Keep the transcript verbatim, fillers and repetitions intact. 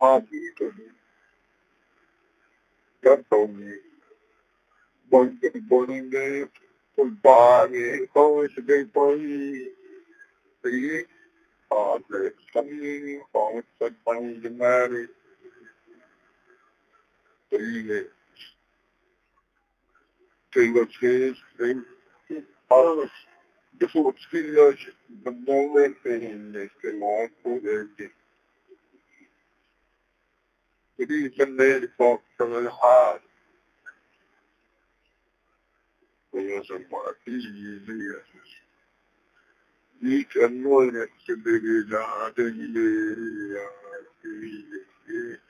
partito di cartoni, molto buone, colpare, cose che poi sì, cose, cammini, forza, panni di mare, sì, quello che sì, allora, dopo sfido, non vuole prendere, che non può vedere, quindi prendere forza del heart, quello che fa, sì, sì, dice a noi che deve dare,